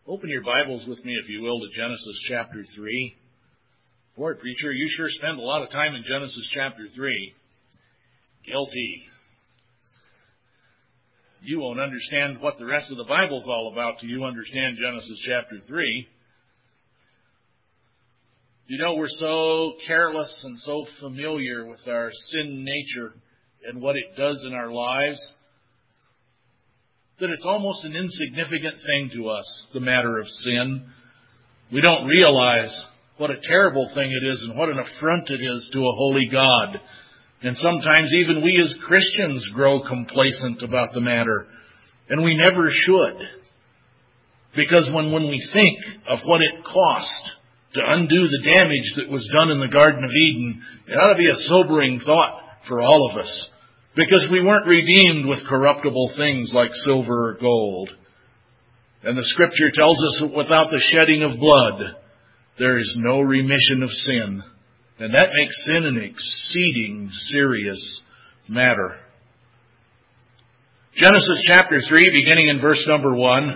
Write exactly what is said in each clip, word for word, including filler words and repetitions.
Open your Bibles with me, if you will, to Genesis chapter three. Boy, preacher, you sure spend a lot of time in Genesis chapter three. Guilty. You won't understand what the rest of the Bible's all about till you understand Genesis chapter three. You know, we're so careless and so familiar with our sin nature and what it does in our lives that it's almost an insignificant thing to us, the matter of sin. We don't realize what a terrible thing it is and what an affront it is to a holy God. And sometimes even we as Christians grow complacent about the matter, and we never should. Because when, when we think of what it cost to undo the damage that was done in the Garden of Eden, it ought to be a sobering thought for all of us. Because we weren't redeemed with corruptible things like silver or gold. And the Scripture tells us that without the shedding of blood, there is no remission of sin. And that makes sin an exceeding serious matter. Genesis chapter three, beginning in verse number one.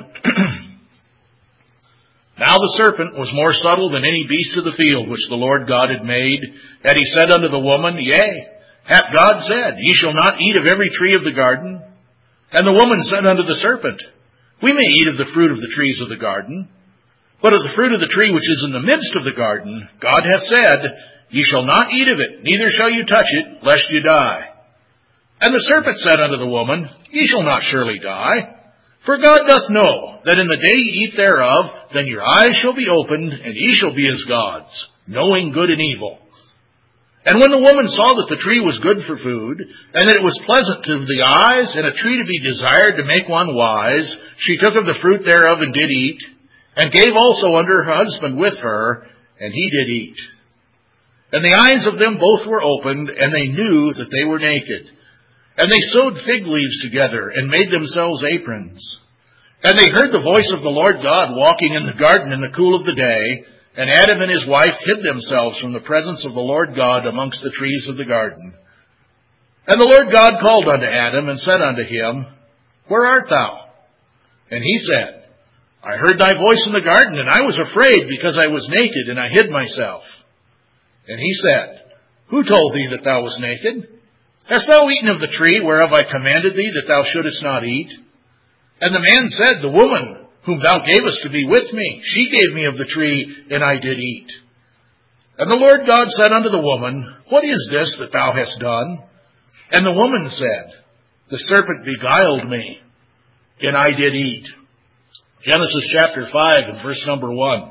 Now the serpent was more subtle than any beast of the field which the Lord God had made. And he said unto the woman, Yea, hath God said, Ye shall not eat of every tree of the garden? And the woman said unto the serpent, We may eat of the fruit of the trees of the garden, but of the fruit of the tree which is in the midst of the garden, God hath said, Ye shall not eat of it, neither shall you touch it, lest ye die. And the serpent said unto the woman, Ye shall not surely die, for God doth know that in the day ye eat thereof, then your eyes shall be opened, and ye shall be as gods, knowing good and evil. And when the woman saw that the tree was good for food, and that it was pleasant to the eyes, and a tree to be desired to make one wise, she took of the fruit thereof and did eat, and gave also unto her husband with her, and he did eat. And the eyes of them both were opened, and they knew that they were naked. And they sewed fig leaves together, and made themselves aprons. And they heard the voice of the Lord God walking in the garden in the cool of the day, and Adam and his wife hid themselves from the presence of the Lord God amongst the trees of the garden. And the Lord God called unto Adam, and said unto him, Where art thou? And he said, I heard thy voice in the garden, and I was afraid, because I was naked, and I hid myself. And he said, Who told thee that thou wast naked? Hast thou eaten of the tree whereof I commanded thee that thou shouldest not eat? And the man said, The woman whom thou gavest to be with me, she gave me of the tree, and I did eat. And the Lord God said unto the woman, What is this that thou hast done? And the woman said, The serpent beguiled me, and I did eat. Genesis chapter five and verse number one.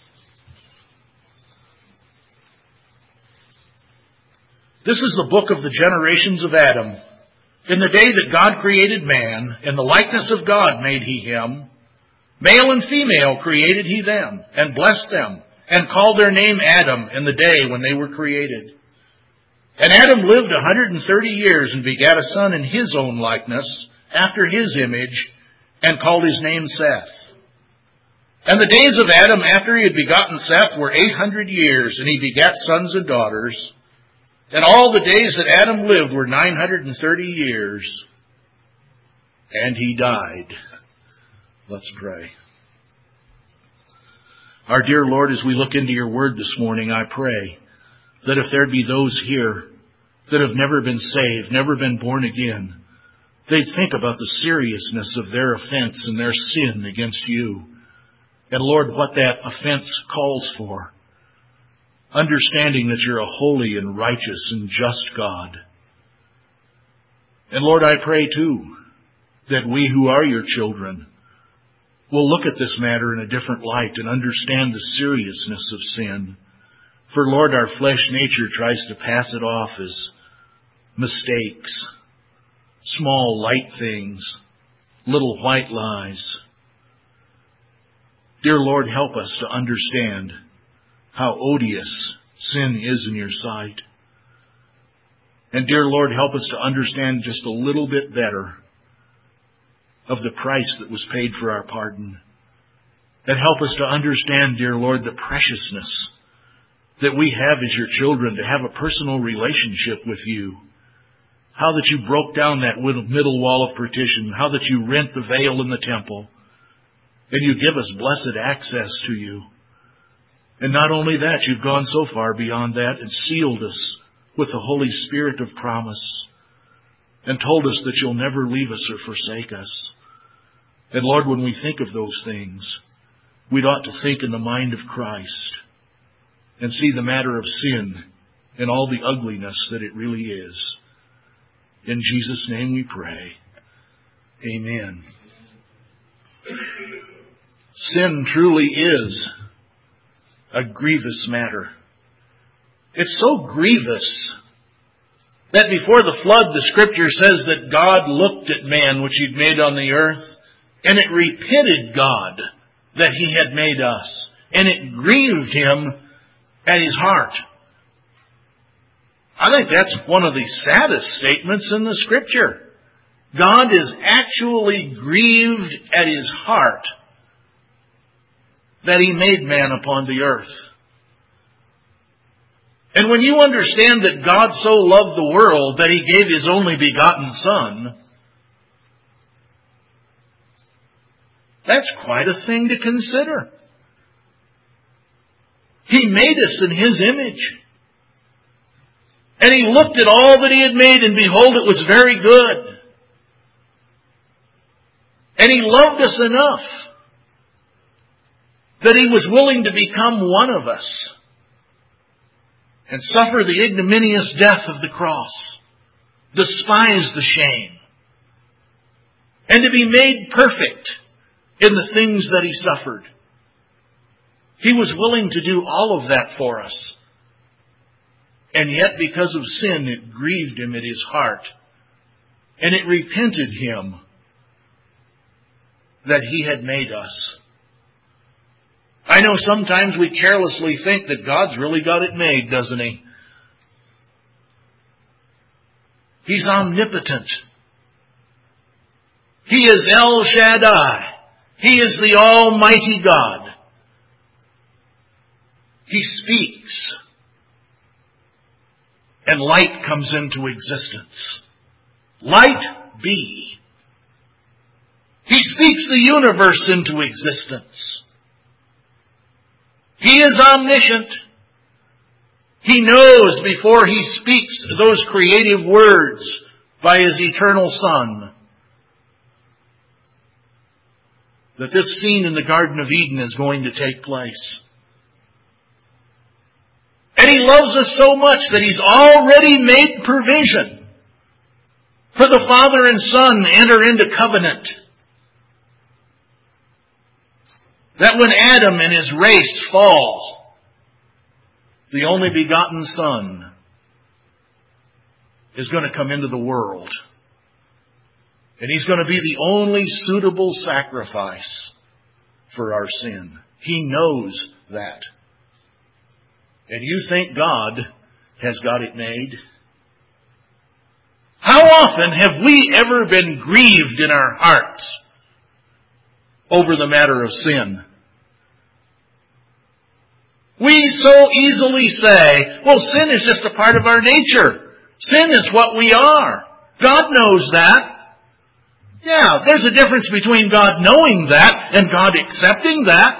This is the book of the generations of Adam. In the day that God created man, in the likeness of God made he him. Male and female created he them, and blessed them, and called their name Adam in the day when they were created. And Adam lived a hundred and thirty years, and begat a son in his own likeness, after his image, and called his name Seth. And the days of Adam after he had begotten Seth were eight hundred years, and he begat sons and daughters. And all the days that Adam lived were nine hundred and thirty years, and he died. Let's pray. Our dear Lord, as we look into your word this morning, I pray that if there be those here that have never been saved, never been born again, they'd think about the seriousness of their offense and their sin against you. And Lord, what that offense calls for. Understanding that you're a holy and righteous and just God. And Lord, I pray too that we who are your children will look at this matter in a different light and understand the seriousness of sin. For Lord, our flesh nature tries to pass it off as mistakes, small light things, little white lies. Dear Lord, help us to understand how odious sin is in your sight. And dear Lord, help us to understand just a little bit better of the price that was paid for our pardon. And help us to understand, dear Lord, the preciousness that we have as your children to have a personal relationship with you. How that you broke down that middle wall of partition. How that you rent the veil in the temple. And you give us blessed access to you. And not only that, you've gone so far beyond that and sealed us with the Holy Spirit of promise and told us that you'll never leave us or forsake us. And Lord, when we think of those things, we'd ought to think in the mind of Christ and see the matter of sin and all the ugliness that it really is. In Jesus' name we pray. Amen. Sin truly is a grievous matter. It's so grievous that before the flood, the Scripture says that God looked at man which He'd made on the earth, and it repented God that He had made us, and it grieved Him at His heart. I think that's one of the saddest statements in the Scripture. God is actually grieved at His heart that He made man upon the earth. And when you understand that God so loved the world that He gave His only begotten Son, that's quite a thing to consider. He made us in His image. And He looked at all that He had made, and behold, it was very good. And He loved us enough that He was willing to become one of us and suffer the ignominious death of the cross, despise the shame, and to be made perfect in the things that He suffered. He was willing to do all of that for us. And yet, because of sin, it grieved Him at His heart. And it repented Him that He had made us. I know sometimes we carelessly think that God's really got it made, doesn't He? He's omnipotent. He is El Shaddai. He is the Almighty God. He speaks, and light comes into existence. Light be. He speaks the universe into existence. He is omniscient. He knows before He speaks those creative words by His eternal Son that this scene in the Garden of Eden is going to take place. And He loves us so much that He's already made provision for the Father and Son to enter into covenant. That when Adam and his race fall, the only begotten Son is going to come into the world. And He's going to be the only suitable sacrifice for our sin. He knows that. And you think God has got it made? How often have we ever been grieved in our hearts over the matter of sin? We so easily say, well, sin is just a part of our nature. Sin is what we are. God knows that. Yeah, there's a difference between God knowing that and God accepting that.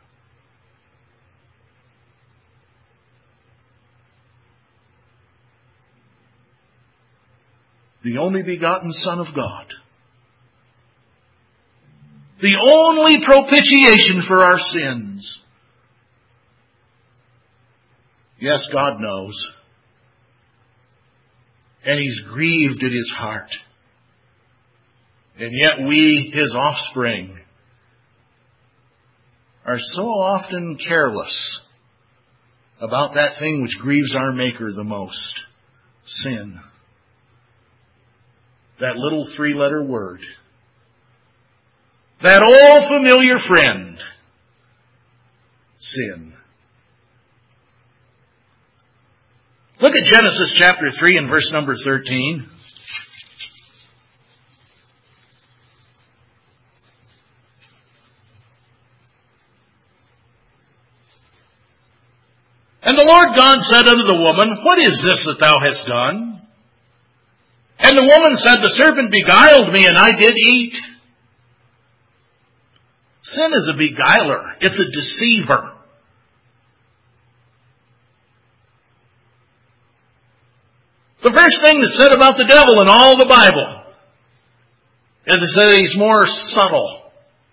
The only begotten Son of God. The only propitiation for our sins. Yes, God knows. And He's grieved at His heart. And yet we, His offspring, are so often careless about that thing which grieves our Maker the most. Sin. That little three-letter word. That old familiar friend. Sin. Look at Genesis chapter three and verse number thirteen. And the Lord God said unto the woman, what is this that thou hast done? And the woman said, the serpent beguiled me, and I did eat. Sin is a beguiler. It's a deceiver. The first thing that's said about the devil in all the Bible is it said he's more subtle.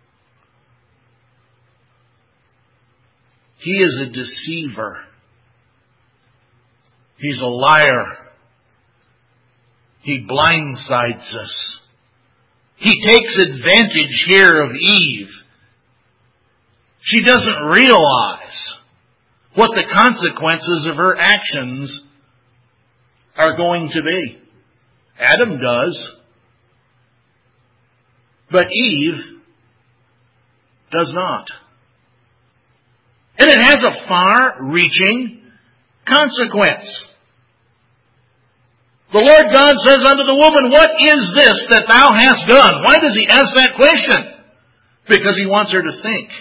He is a deceiver. He's a liar. He blindsides us. He takes advantage here of Eve. She doesn't realize what the consequences of her actions are going to be. Adam does. But Eve does not. And it has a far-reaching consequence. The Lord God says unto the woman, what is this that thou hast done? Why does He ask that question? Because He wants her to think.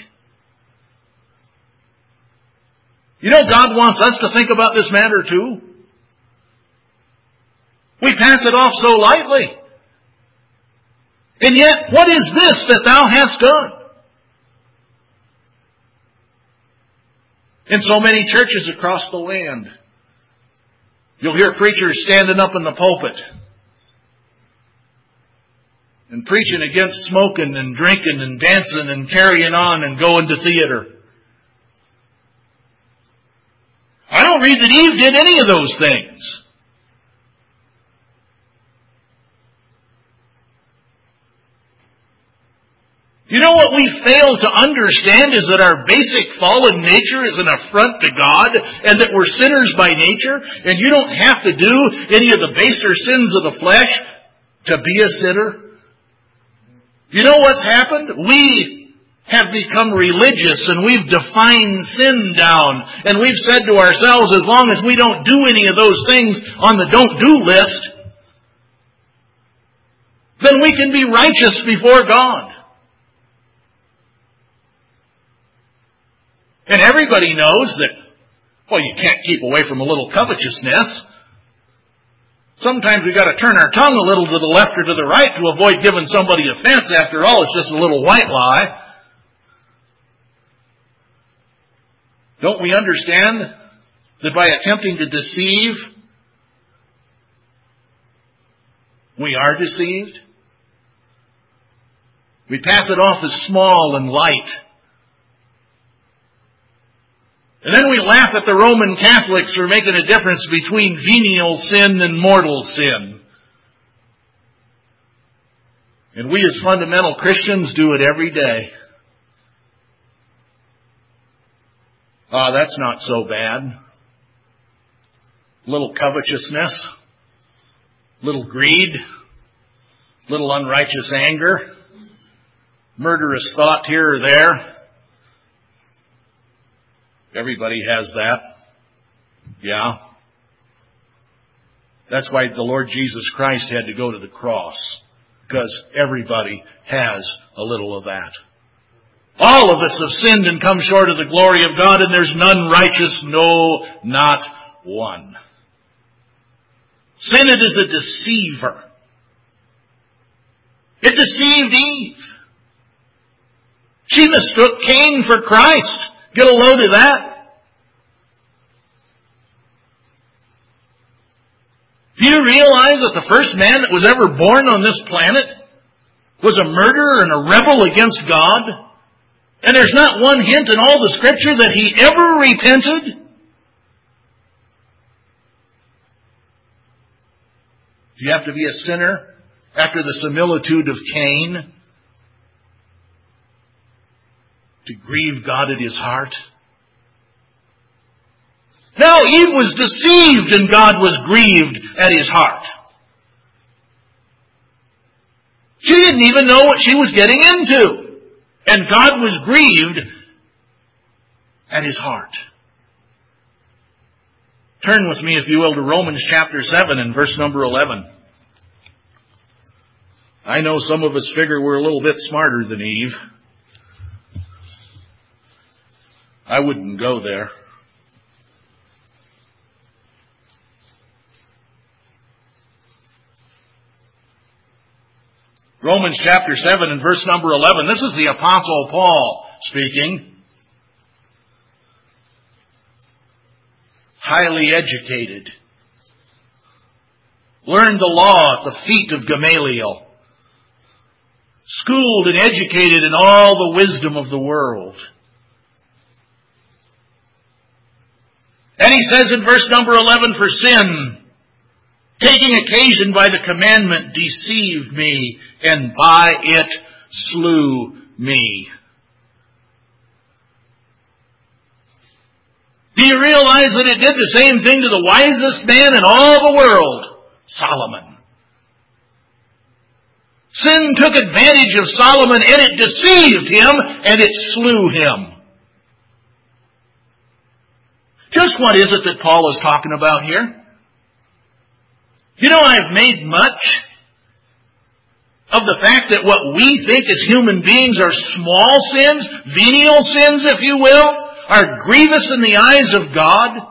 You know, God wants us to think about this matter too. We pass it off so lightly. And yet, what is this that thou hast done? In so many churches across the land, you'll hear preachers standing up in the pulpit and preaching against smoking and drinking and dancing and carrying on and going to theater. I don't read that Eve did any of those things. You know what we fail to understand is that our basic fallen nature is an affront to God and that we're sinners by nature and you don't have to do any of the baser sins of the flesh to be a sinner. You know what's happened? We have become religious and we've defined sin down and we've said to ourselves, as long as we don't do any of those things on the don't do list, then we can be righteous before God. And everybody knows that, well, you can't keep away from a little covetousness. Sometimes we've got to turn our tongue a little to the left or to the right to avoid giving somebody offense. After all, it's just a little white lie. Don't we understand that by attempting to deceive, we are deceived? We pass it off as small and light. And then we laugh at the Roman Catholics for making a difference between venial sin and mortal sin. And we as fundamental Christians do it every day. Ah, that's not so bad. Little covetousness, little greed, little unrighteous anger, murderous thought here or there. Everybody has that. Yeah. That's why the Lord Jesus Christ had to go to the cross. Because everybody has a little of that. All of us have sinned and come short of the glory of God, and there's none righteous, no, not one. Sin, it is a deceiver. It deceived Eve. She mistook Cain for Christ. Get a load of that. Do you realize that the first man that was ever born on this planet was a murderer and a rebel against God? And there's not one hint in all the Scripture that he ever repented? Do you have to be a sinner after the similitude of Cain to grieve God at His heart? No, Eve was deceived and God was grieved at His heart. She didn't even know what she was getting into. And God was grieved at His heart. Turn with me, if you will, to Romans chapter seven and verse number eleven. I know some of us figure we're a little bit smarter than Eve. I wouldn't go there. Romans chapter seven and verse number eleven. This is the Apostle Paul speaking. Highly educated. Learned the law at the feet of Gamaliel. Schooled and educated in all the wisdom of the world. And he says in verse number eleven, for sin, taking occasion by the commandment, deceived me, and by it slew me. Do you realize that it did the same thing to the wisest man in all the world? Solomon. Sin took advantage of Solomon and it deceived him and it slew him. Just what is it that Paul is talking about here? You know, I've made much of the fact that what we think as human beings are small sins, venial sins, if you will, are grievous in the eyes of God.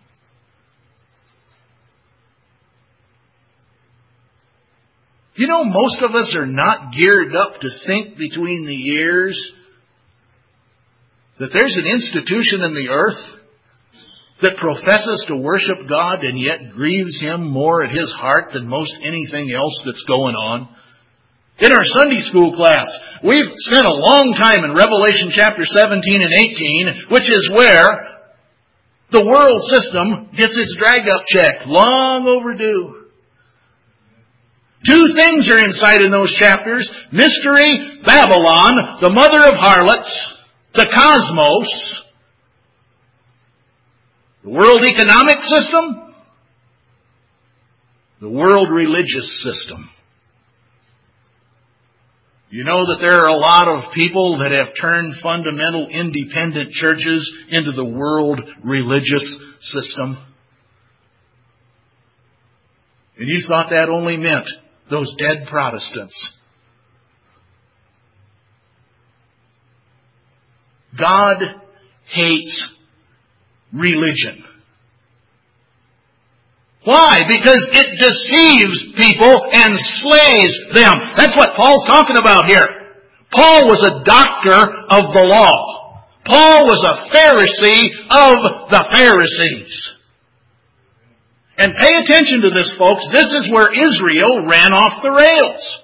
You know, most of us are not geared up to think between the years that there's an institution in the earth that professes to worship God and yet grieves Him more at His heart than most anything else that's going on. In our Sunday school class, we've spent a long time in Revelation chapter seventeen and eighteen, which is where the world system gets its drag-up check, long overdue. Two things are inside in those chapters. Mystery, Babylon, the mother of harlots, the cosmos, the world economic system, the world religious system. You know that there are a lot of people that have turned fundamental independent churches into the world religious system. And you thought that only meant those dead Protestants. God hates religion. Why? Because it deceives people and slays them. That's what Paul's talking about here. Paul was a doctor of the law. Paul was a Pharisee of the Pharisees. And pay attention to this, folks. This is where Israel ran off the rails.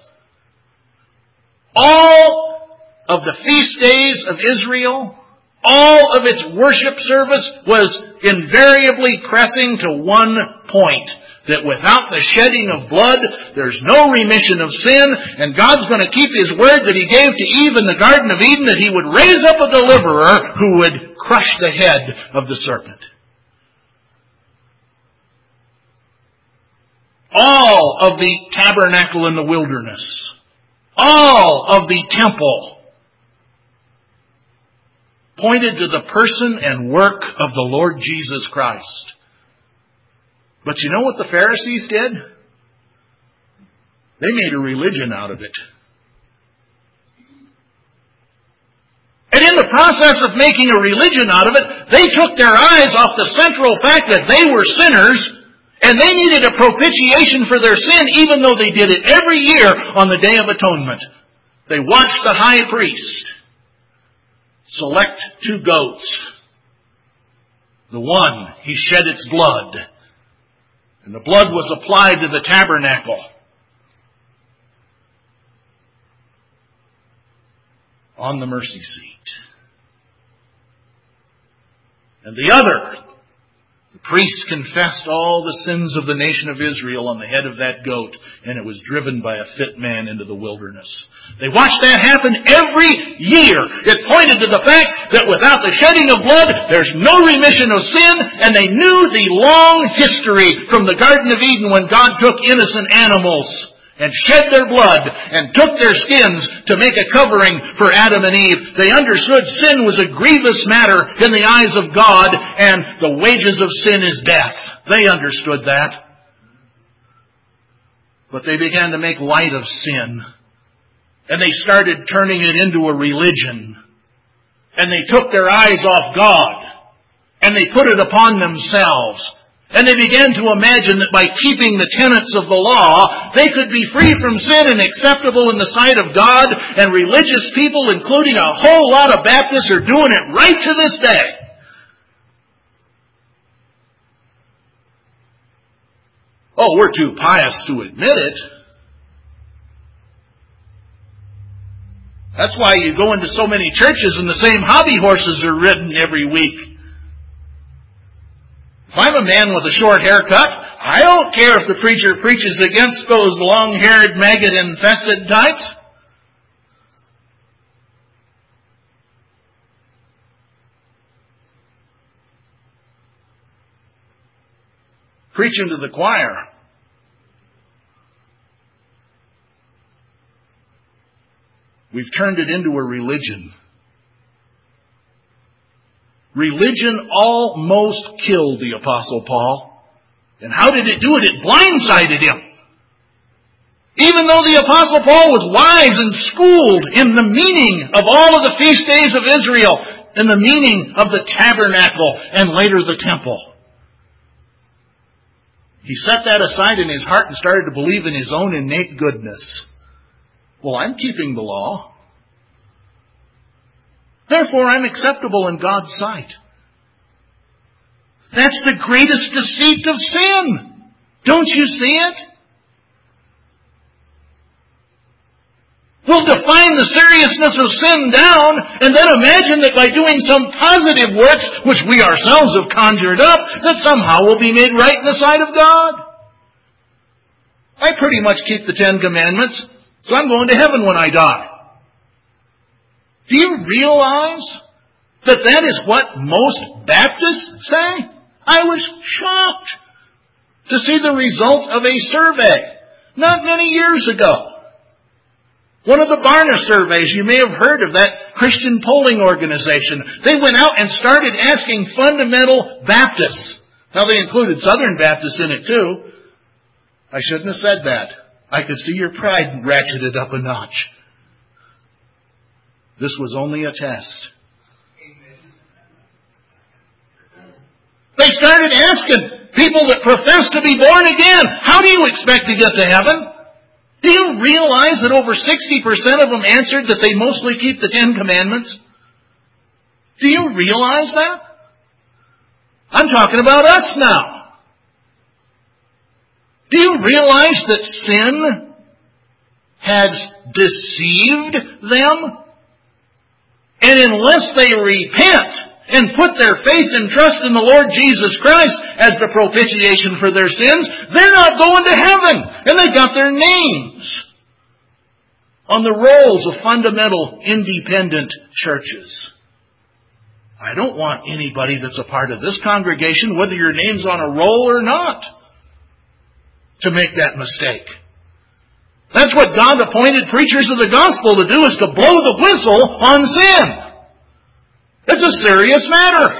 All of the feast days of Israel, all of its worship service was invariably pressing to one point. That without the shedding of blood, there's no remission of sin, and God's going to keep His word that He gave to Eve in the Garden of Eden, that He would raise up a deliverer who would crush the head of the serpent. All of the tabernacle in the wilderness, all of the temple, pointed to the person and work of the Lord Jesus Christ. But you know what the Pharisees did? They made a religion out of it. And in the process of making a religion out of it, they took their eyes off the central fact that they were sinners, and they needed a propitiation for their sin, even though they did it every year on the Day of Atonement. They watched the high priest select two goats. The one, he shed its blood, and the blood was applied to the tabernacle. On the mercy seat. And the other, the priest confessed all the sins of the nation of Israel on the head of that goat, and it was driven by a fit man into the wilderness. They watched that happen every year. It pointed to the fact that without the shedding of blood, there's no remission of sin, and they knew the long history from the Garden of Eden when God took innocent animals and shed their blood and took their skins to make a covering for Adam and Eve. They understood sin was a grievous matter in the eyes of God, and the wages of sin is death. They understood that. But they began to make light of sin, and they started turning it into a religion. And they took their eyes off God, and they put it upon themselves. And they began to imagine that by keeping the tenets of the law, they could be free from sin and acceptable in the sight of God. And religious people, including a whole lot of Baptists, are doing it right to this day. Oh, we're too pious to admit it. That's why you go into so many churches and the same hobby horses are ridden every week. If I'm a man with a short haircut, I don't care if the preacher preaches against those long-haired, maggot-infested types. Preaching to the choir. We've turned it into a religion. Religion almost killed the Apostle Paul. And how did it do it? It blindsided him. Even though the Apostle Paul was wise and schooled in the meaning of all of the feast days of Israel, in the meaning of the tabernacle and later the temple, he set that aside in his heart and started to believe in his own innate goodness. Well, I'm keeping the law. Therefore, I'm acceptable in God's sight. That's the greatest deceit of sin. Don't you see it? We'll define the seriousness of sin down and then imagine that by doing some positive works, which we ourselves have conjured up, that somehow we'll be made right in the sight of God. I pretty much keep the Ten Commandments, so I'm going to heaven when I die. Do you realize that that is what most Baptists say? I was shocked to see the result of a survey not many years ago. One of the Barna surveys, you may have heard of that Christian polling organization. They went out and started asking fundamental Baptists. Now they included Southern Baptists in it too. I shouldn't have said that. I could see your pride ratcheted up a notch. This was only a test. They started asking people that profess to be born again, how do you expect to get to heaven? Do you realize that over sixty percent of them answered that they mostly keep the Ten Commandments? Do you realize that? I'm talking about us now. Do you realize that sin has deceived them? And unless they repent and put their faith and trust in the Lord Jesus Christ as the propitiation for their sins, they're not going to heaven. And they got their names on the rolls of fundamental independent churches. I don't want anybody that's a part of this congregation, whether your name's on a roll or not, to make that mistake. That's what God appointed preachers of the gospel to do, is to blow the whistle on sin. It's a serious matter.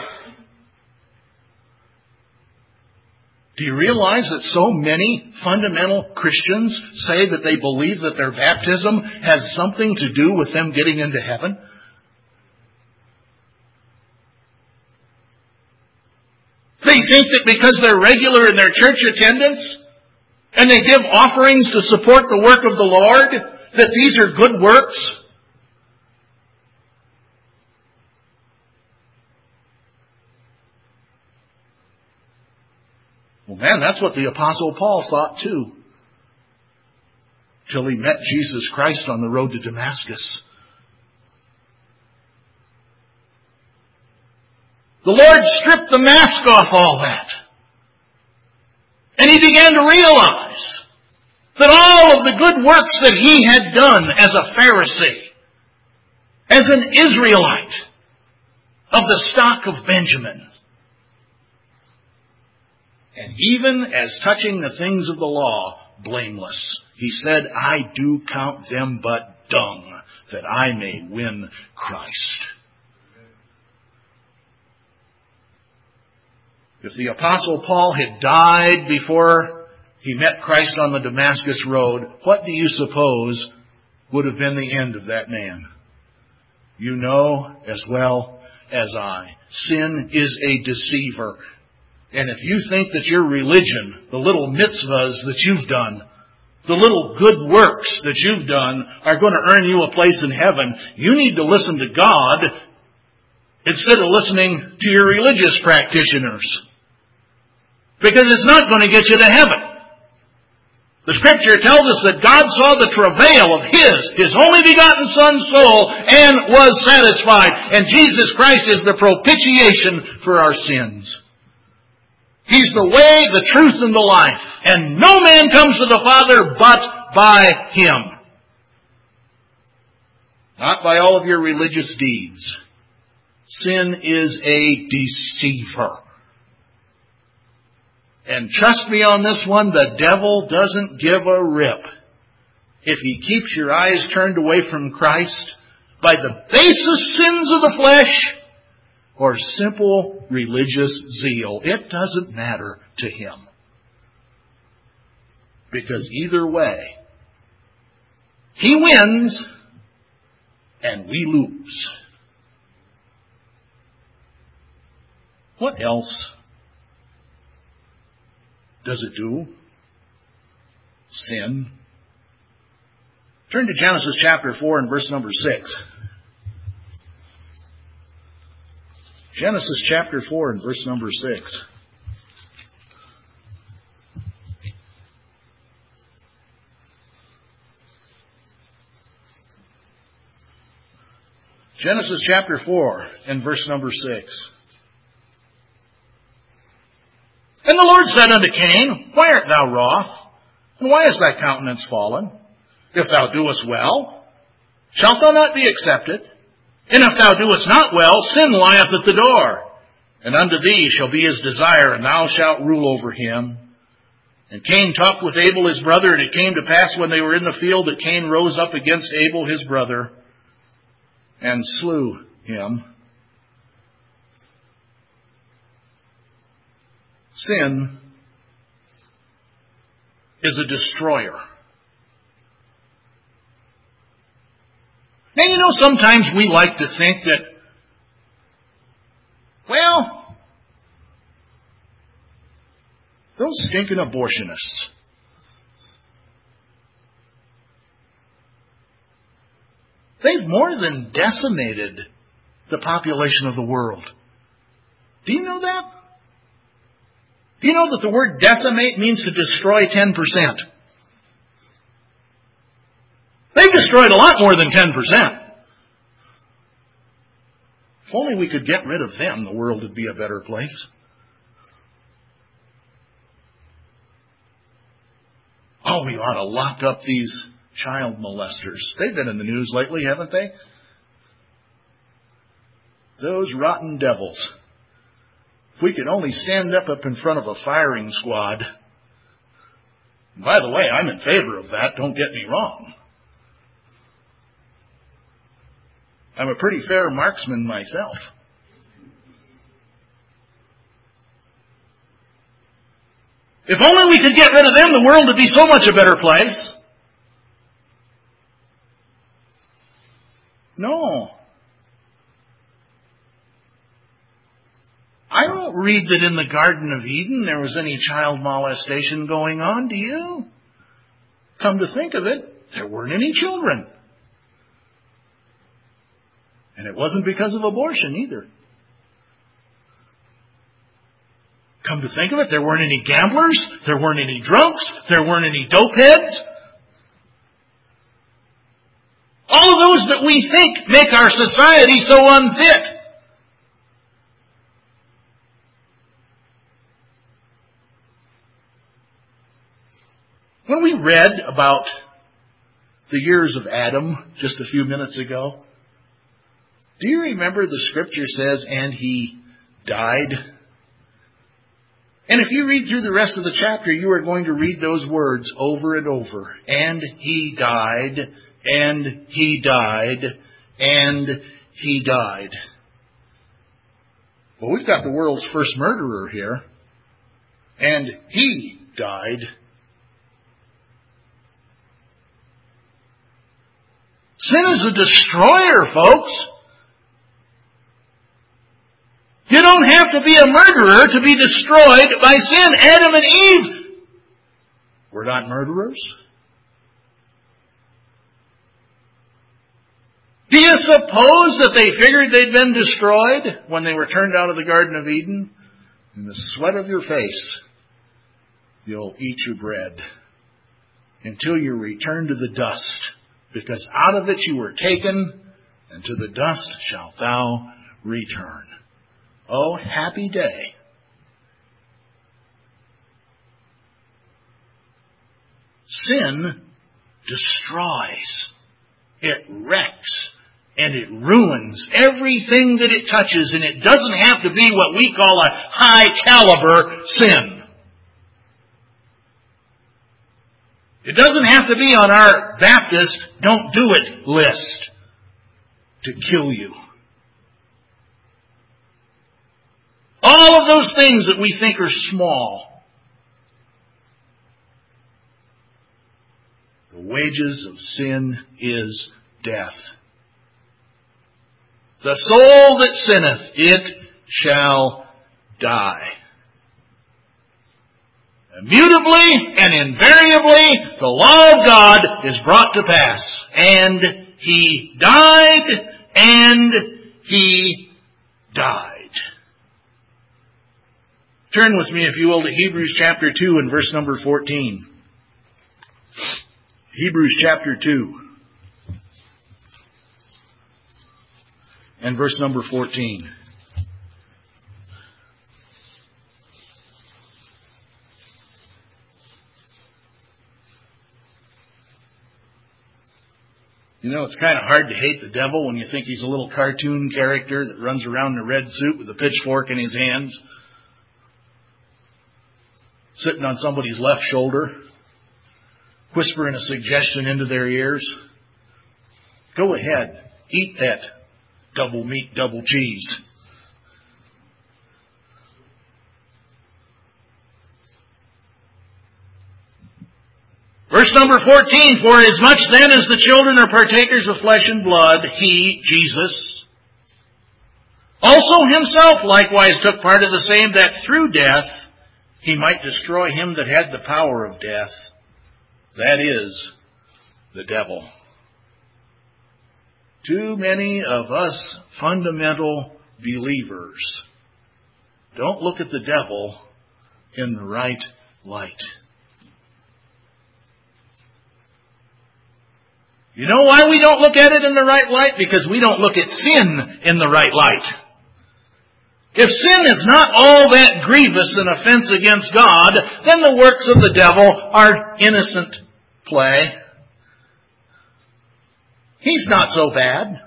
Do you realize that so many fundamental Christians say that they believe that their baptism has something to do with them getting into heaven? They think that because they're regular in their church attendance and they give offerings to support the work of the Lord, that these are good works. Well, man, that's what the Apostle Paul thought too. Till he met Jesus Christ on the road to Damascus. The Lord stripped the mask off all that. And he began to realize that all of the good works that he had done as a Pharisee, as an Israelite of the stock of Benjamin, and even as touching the things of the law, blameless. He said, I do count them but dung, that I may win Christ. If the Apostle Paul had died before he met Christ on the Damascus road, what do you suppose would have been the end of that man? You know as well as I. Sin is a deceiver. And if you think that your religion, the little mitzvahs that you've done, the little good works that you've done are going to earn you a place in heaven, you need to listen to God instead of listening to your religious practitioners. Because it's not going to get you to heaven. The Scripture tells us that God saw the travail of His, His only begotten Son's soul, and was satisfied. And Jesus Christ is the propitiation for our sins. He's the way, the truth, and the life. And no man comes to the Father but by Him. Not by all of your religious deeds. Sin is a deceiver. And trust me on this one, the devil doesn't give a rip if he keeps your eyes turned away from Christ by the basest sins of the flesh or simple religious zeal. It doesn't matter to him. Because either way, he wins and we lose. What else does it do? Sin. Turn to Genesis chapter four and verse number six. Genesis chapter four and verse number six. Genesis chapter four and verse number six. And the Lord said unto Cain, Why art thou wroth? And why is thy countenance fallen? If thou doest well, shalt thou not be accepted? And if thou doest not well, sin lieth at the door. And unto thee shall be his desire, and thou shalt rule over him. And Cain talked with Abel his brother, and it came to pass when they were in the field that Cain rose up against Abel his brother, and slew him. Sin is a destroyer. Now, you know, sometimes we like to think that, well, those stinking abortionists, they've more than decimated the population of the world. Do you know that? Do you know that the word decimate means to destroy ten percent? They've destroyed a lot more than ten percent. If only we could get rid of them, the world would be a better place. Oh, we ought to lock up these child molesters. They've been in the news lately, haven't they? Those rotten devils. If we could only stand up up in front of a firing squad. And by the way, I'm in favor of that, don't get me wrong. I'm a pretty fair marksman myself. If only we could get rid of them, the world would be so much a better place. No. I don't read that in the Garden of Eden there was any child molestation going on, do you? Come to think of it, there weren't any children. And it wasn't because of abortion either. Come to think of it, there weren't any gamblers, there weren't any drunks, there weren't any dopeheads. All of those that we think make our society so unfit. When we read about the years of Adam just a few minutes ago, do you remember the scripture says, and he died? And if you read through the rest of the chapter, you are going to read those words over and over. And he died, and he died, and he died. Well, we've got the world's first murderer here. And he died. Sin is a destroyer, folks. You don't have to be a murderer to be destroyed by sin. Adam and Eve were not murderers. Do you suppose that they figured they'd been destroyed when they were turned out of the Garden of Eden? In the sweat of your face, you'll eat your bread until you return to the dust, because out of it you were taken, and to the dust shalt thou return. Oh, happy day. Sin destroys. It wrecks. And it ruins everything that it touches. And it doesn't have to be what we call a high caliber sin. It doesn't have to be on our Baptist don't do it list to kill you. All of those things that we think are small. The wages of sin is death. The soul that sinneth, it shall die. Immutably and invariably, the law of God is brought to pass. And He died, and He died. Turn with me, if you will, to Hebrews chapter two and verse number fourteen. Hebrews chapter two. And verse number fourteen. You know, it's kind of hard to hate the devil when you think he's a little cartoon character that runs around in a red suit with a pitchfork in his hands, sitting on somebody's left shoulder, whispering a suggestion into their ears. Go ahead, eat that double meat, double cheese. Verse number fourteen, for as much then as the children are partakers of flesh and blood, He, Jesus, also Himself likewise took part of the same, that through death He might destroy him that had the power of death, that is, the devil. Too many of us fundamental believers don't look at the devil in the right light. You know why we don't look at it in the right light? Because we don't look at sin in the right light. If sin is not all that grievous an offense against God, then the works of the devil are innocent play. He's not so bad.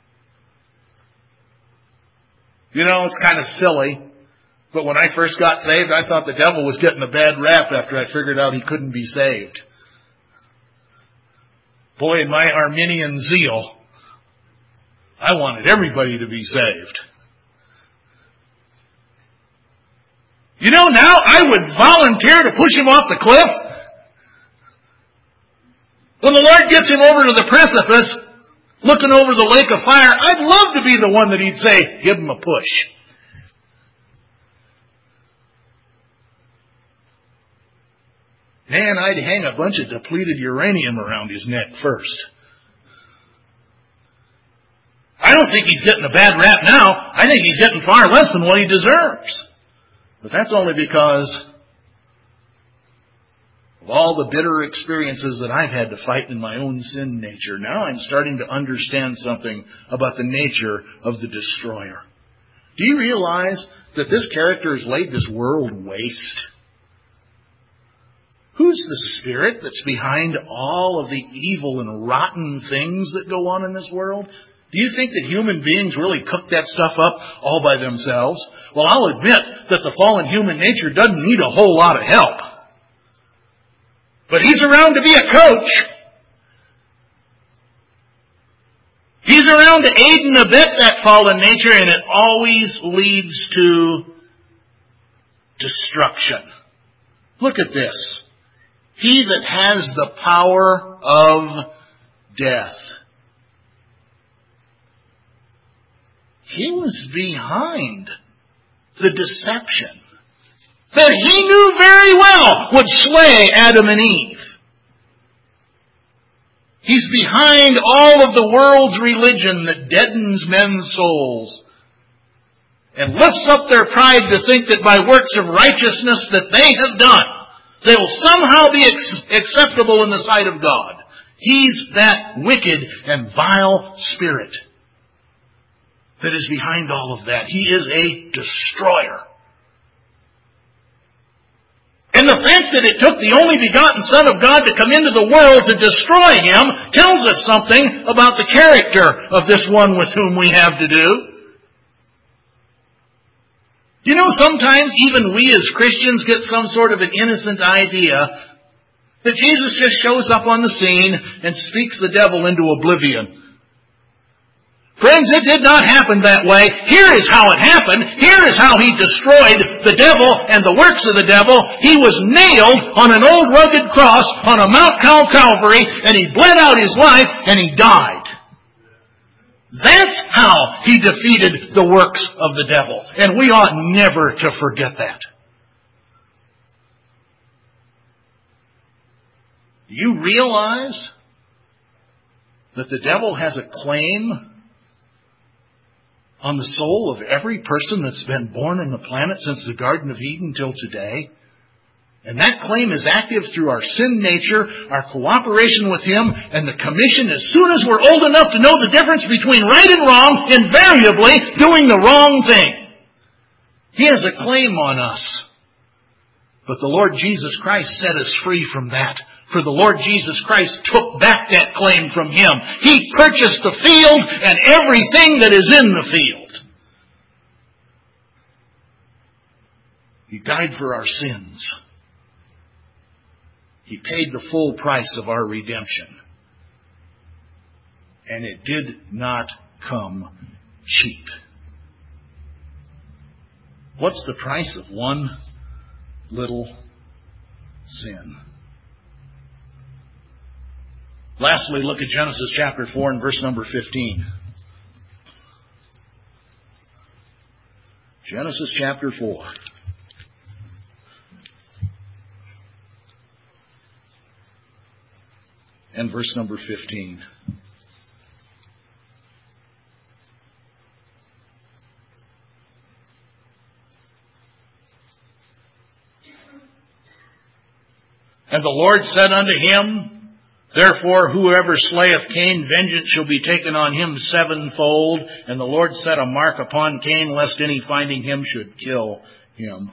You know, it's kind of silly, but when I first got saved, I thought the devil was getting a bad rap after I figured out he couldn't be saved. Boy, in my Arminian zeal, I wanted everybody to be saved. You know, now I would volunteer to push him off the cliff. When the Lord gets him over to the precipice, looking over the lake of fire, I'd love to be the one that He'd say, give him a push. Man, I'd hang a bunch of depleted uranium around his neck first. I don't think he's getting a bad rap now. I think he's getting far less than what he deserves. But that's only because of all the bitter experiences that I've had to fight in my own sin nature. Now I'm starting to understand something about the nature of the destroyer. Do you realize that this character has laid this world waste? Who's the spirit that's behind all of the evil and rotten things that go on in this world? Do you think that human beings really cook that stuff up all by themselves? Well, I'll admit that the fallen human nature doesn't need a whole lot of help. But he's around to be a coach. He's around to aid and abet that fallen nature, and it always leads to destruction. Look at this. He that has the power of death. He was behind the deception that he knew very well would slay Adam and Eve. He's behind all of the world's religion that deadens men's souls and lifts up their pride to think that by works of righteousness that they have done, they will somehow be ex- acceptable in the sight of God. He's that wicked and vile spirit that is behind all of that. He is a destroyer. And the fact that it took the only begotten Son of God to come into the world to destroy him tells us something about the character of this one with whom we have to do. You know, sometimes even we as Christians get some sort of an innocent idea that Jesus just shows up on the scene and speaks the devil into oblivion. Friends, it did not happen that way. Here is how it happened. Here is how he destroyed the devil and the works of the devil. He was nailed on an old rugged cross on a Mount Calvary, and he bled out his life, and he died. That's how he defeated the works of the devil. And we ought never to forget that. Do you realize that the devil has a claim on the soul of every person that's been born on the planet since the Garden of Eden till today? And that claim is active through our sin nature, our cooperation with him, and the commission as soon as we're old enough to know the difference between right and wrong, invariably doing the wrong thing. He has a claim on us. But the Lord Jesus Christ set us free from that. For the Lord Jesus Christ took back that claim from him. He purchased the field and everything that is in the field. He died for our sins. He paid the full price of our redemption. And it did not come cheap. What's the price of one little sin? Lastly, look at Genesis chapter four and verse number fifteen. Genesis chapter four. And verse number fifteen. And the Lord said unto him, Therefore, whoever slayeth Cain, vengeance shall be taken on him sevenfold. And the Lord set a mark upon Cain, lest any finding him should kill him.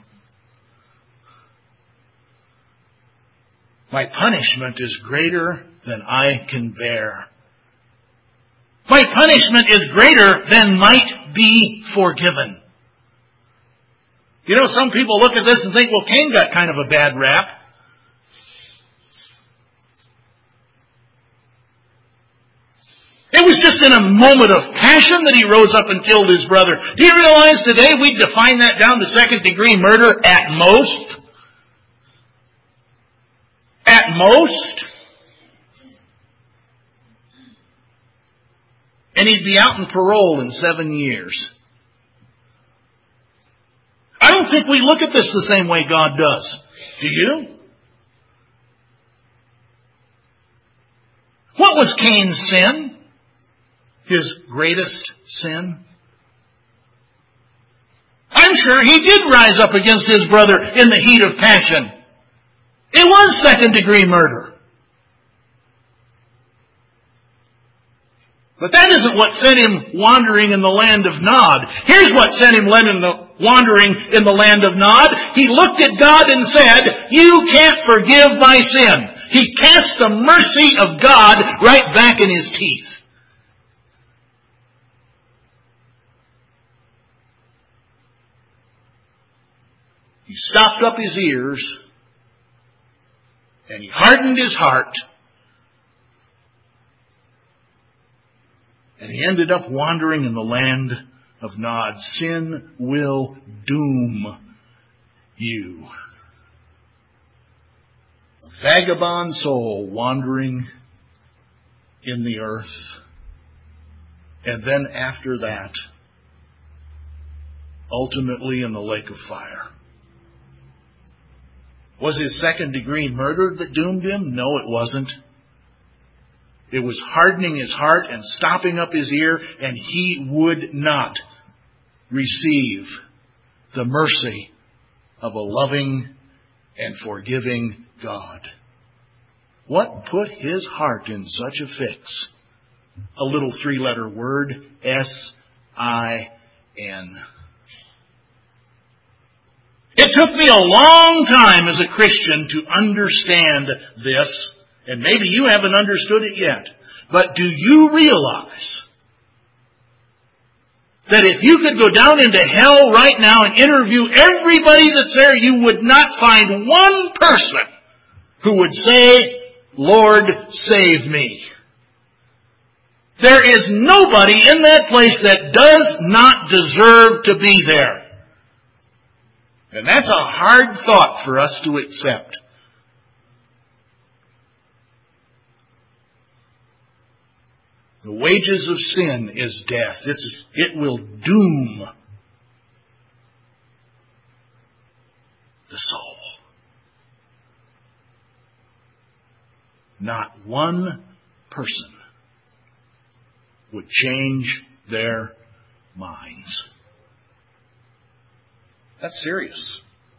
My punishment is greater than I can bear. My punishment is greater than might be forgiven. You know, some people look at this and think, well, Cain got kind of a bad rap. It was just in a moment of passion that he rose up and killed his brother. Do you realize today we define that down to second degree murder at most? At most? And he'd be out on parole in seven years. I don't think we look at this the same way God does. Do you? What was Cain's sin? His greatest sin? I'm sure he did rise up against his brother in the heat of passion. It was second degree murder. But that isn't what sent him wandering in the land of Nod. Here's what sent him wandering in the land of Nod. He looked at God and said, You can't forgive my sin. He cast the mercy of God right back in his teeth. He stopped up his ears and he hardened his heart, and he ended up wandering in the land of Nod. Sin will doom you. A vagabond soul wandering in the earth, and then after that, ultimately in the lake of fire. Was his second degree murder that doomed him? No, it wasn't. It was hardening his heart and stopping up his ear, and he would not receive the mercy of a loving and forgiving God. What put his heart in such a fix? A little three-letter word, S I N. It took me a long time as a Christian to understand this, and maybe you haven't understood it yet. But do you realize that if you could go down into hell right now and interview everybody that's there, you would not find one person who would say, Lord, save me. There is nobody in that place that does not deserve to be there. And that's a hard thought for us to accept. The wages of sin is death. It's, it will doom the soul. Not one person would change their minds. That's serious.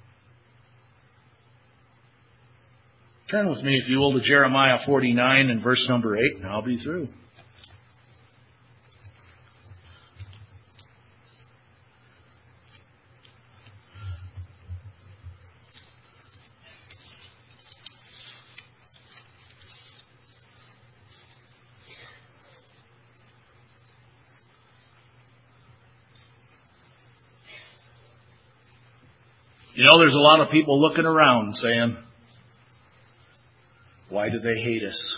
Turn with me, if you will, to Jeremiah forty-nine and verse number eight, and I'll be through. You know, there's a lot of people looking around saying, why do they hate us?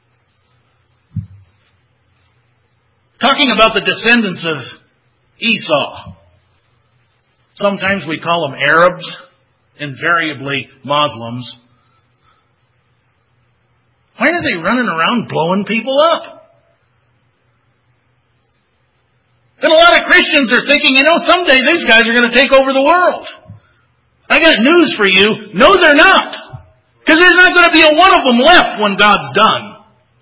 Talking about the descendants of Esau. Sometimes we call them Arabs, invariably Muslims. Why are they running around blowing people up? And a lot of Christians are thinking, you know, someday these guys are going to take over the world. I got news for you. No, they're not. Because there's not going to be a one of them left when God's done.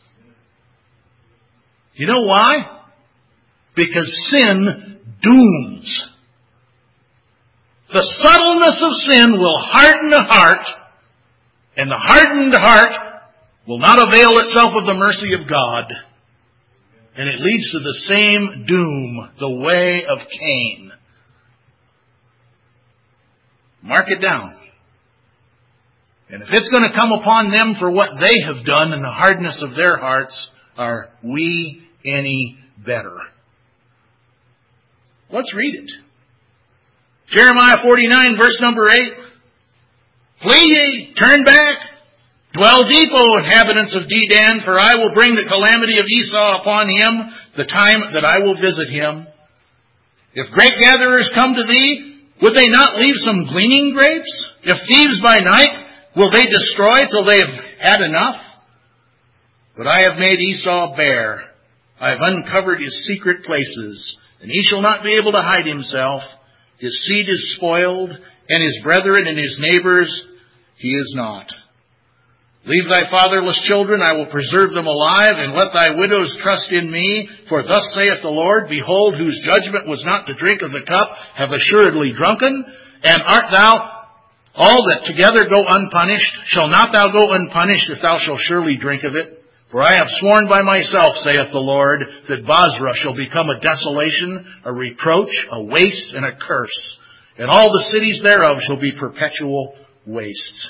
You know why? Because sin dooms. The subtleness of sin will harden the heart, and the hardened heart will not avail itself of the mercy of God. And it leads to the same doom, the way of Cain. Mark it down. And if it's going to come upon them for what they have done and the hardness of their hearts, are we any better? Let's read it. Jeremiah forty-nine, verse number eight. Flee ye, turn back, dwell deep, O inhabitants of Dedan, for I will bring the calamity of Esau upon him, the time that I will visit him. If grape gatherers come to thee, would they not leave some gleaning grapes? If thieves by night, will they destroy till they have had enough? But I have made Esau bare. I have uncovered his secret places, and he shall not be able to hide himself. His seed is spoiled, and his brethren and his neighbors he is not. Leave thy fatherless children, I will preserve them alive, and let thy widows trust in me. For thus saith the Lord, behold, whose judgment was not to drink of the cup, have assuredly drunken. And art thou all that together go unpunished? Shall not thou go unpunished, if thou shalt surely drink of it? For I have sworn by myself, saith the Lord, that Bozrah shall become a desolation, a reproach, a waste, and a curse. And all the cities thereof shall be perpetual wastes.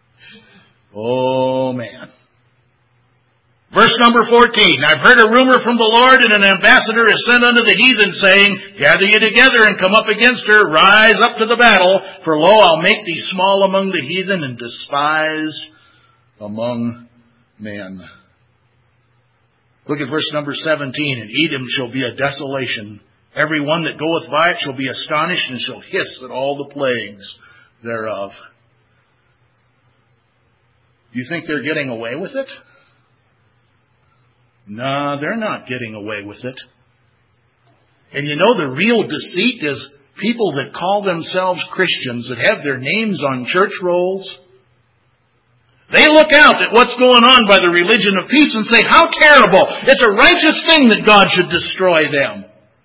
Oh, man. Verse number fourteen. I've heard a rumor from the Lord, and an ambassador is sent unto the heathen, saying, gather ye together and come up against her. Rise up to the battle. For lo, I'll make thee small among the heathen and despised among men. Look at verse number seventeen. And Edom shall be a desolation. Every one that goeth by it shall be astonished, and shall hiss at all the plagues thereof. You think they're getting away with it? No, they're not getting away with it. And you know the real deceit is people that call themselves Christians, that have their names on church rolls, they look out at what's going on by the religion of peace and say, how terrible! It's a righteous thing that God should destroy them.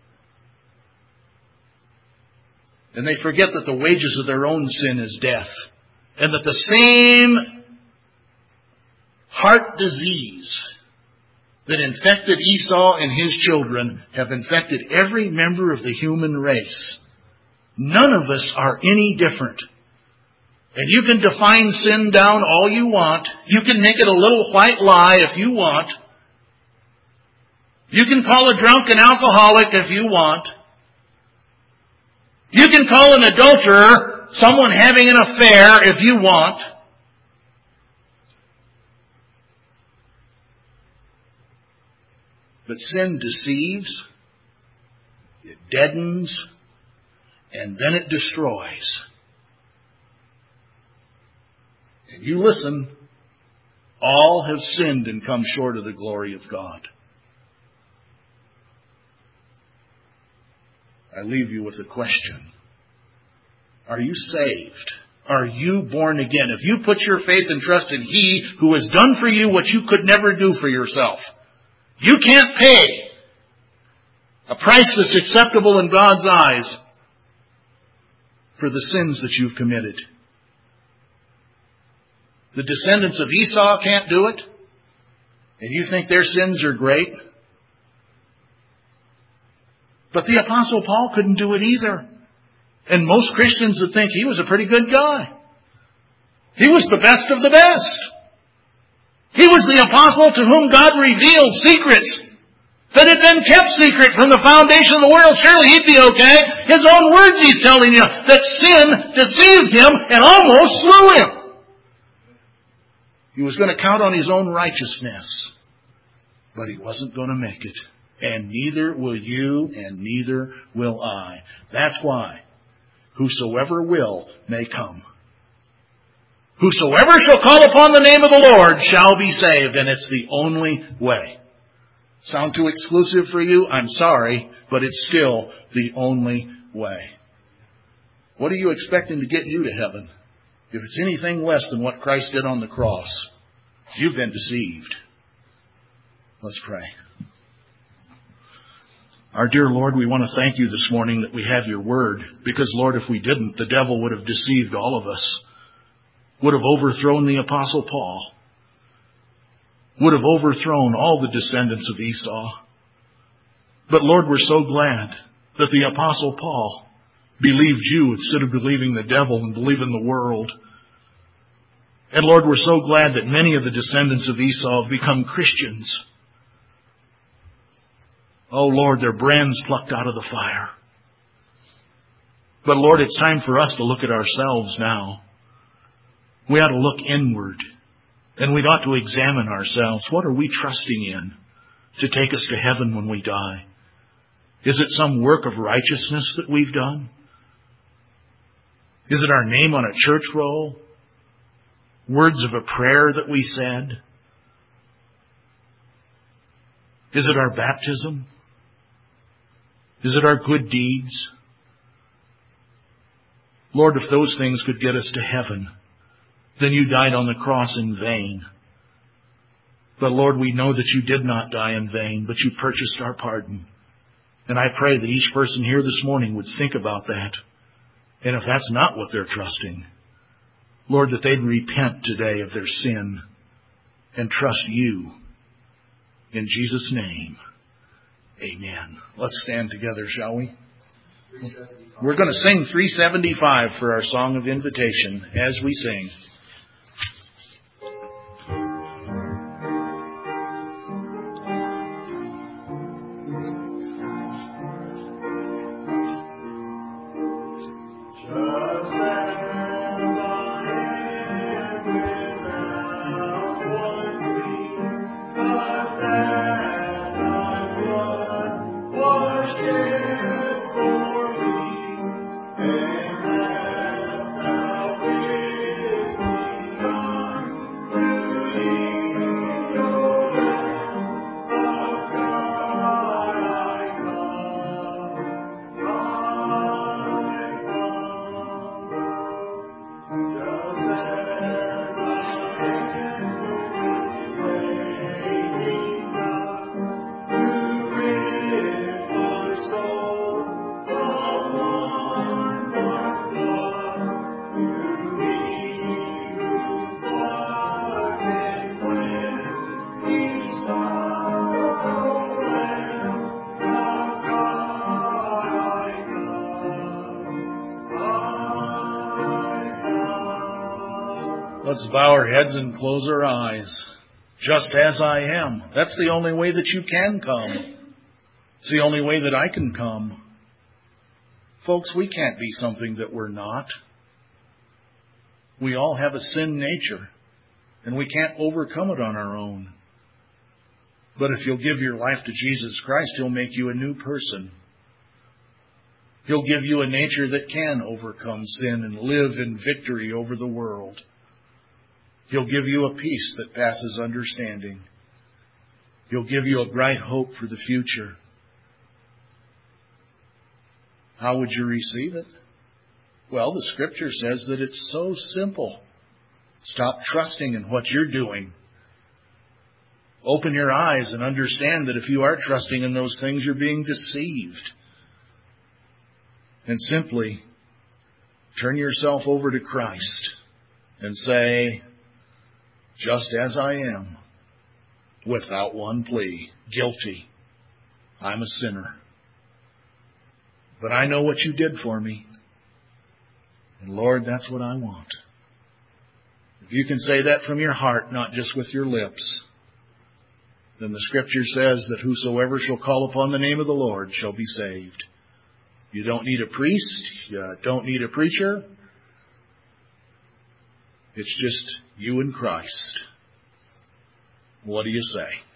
And they forget that the wages of their own sin is death. And that the same heart disease that infected Esau and his children have infected every member of the human race. None of us are any different. And you can define sin down all you want. You can make it a little white lie if you want. You can call a drunk an alcoholic if you want. You can call an adulterer someone having an affair if you want. But sin deceives, it deadens, and then it destroys. And you listen, all have sinned and come short of the glory of God. I leave you with a question. Are you saved? Are you born again? If you put your faith and trust in He who has done for you what you could never do for yourself, you can't pay a price that's acceptable in God's eyes for the sins that you've committed. The descendants of Esau can't do it, and you think their sins are great. But the Apostle Paul couldn't do it either. And most Christians would think he was a pretty good guy. He was the best of the best. He was the apostle to whom God revealed secrets that had been kept secret from the foundation of the world. Surely he'd be okay. His own words he's telling you that sin deceived him and almost slew him. He was going to count on his own righteousness, but he wasn't going to make it. And neither will you, and neither will I. That's why whosoever will may come. Whosoever shall call upon the name of the Lord shall be saved, and it's the only way. Sound too exclusive for you? I'm sorry, but it's still the only way. What are you expecting to get you to heaven? If it's anything less than what Christ did on the cross, you've been deceived. Let's pray. Our dear Lord, we want to thank you this morning that we have your word, because, Lord, if we didn't, the devil would have deceived all of us, would have overthrown the Apostle Paul, would have overthrown all the descendants of Esau. But, Lord, we're so glad that the Apostle Paul believed you instead of believing the devil and believing the world. And, Lord, we're so glad that many of the descendants of Esau have become Christians. Oh, Lord, they're brands plucked out of the fire. But, Lord, it's time for us to look at ourselves now. We ought to look inward, and we ought to examine ourselves. What are we trusting in to take us to heaven when we die? Is it some work of righteousness that we've done? Is it our name on a church roll? Words of a prayer that we said? Is it our baptism? Is it our good deeds? Lord, if those things could get us to heaven, then you died on the cross in vain. But Lord, we know that you did not die in vain, but you purchased our pardon. And I pray that each person here this morning would think about that. And if that's not what they're trusting, Lord, that they'd repent today of their sin and trust you. In Jesus' name, amen. Let's stand together, shall we? We're going to sing three seventy-five for our song of invitation as we sing. For me, and that thou Let's bow our heads and close our eyes. Just as I am. That's the only way that you can come. It's the only way that I can come. Folks, we can't be something that we're not. We all have a sin nature, and we can't overcome it on our own. But if you'll give your life to Jesus Christ, He'll make you a new person. He'll give you a nature that can overcome sin and live in victory over the world. He'll give you a peace that passes understanding. He'll give you a bright hope for the future. How would you receive it? Well, the Scripture says that it's so simple. Stop trusting in what you're doing. Open your eyes and understand that if you are trusting in those things, you're being deceived. And simply turn yourself over to Christ and say, just as I am, without one plea, guilty. I'm a sinner. But I know what you did for me. And Lord, that's what I want. If you can say that from your heart, not just with your lips, then the Scripture says that whosoever shall call upon the name of the Lord shall be saved. You don't need a priest. You don't need a preacher. It's just you and Christ. What do you say?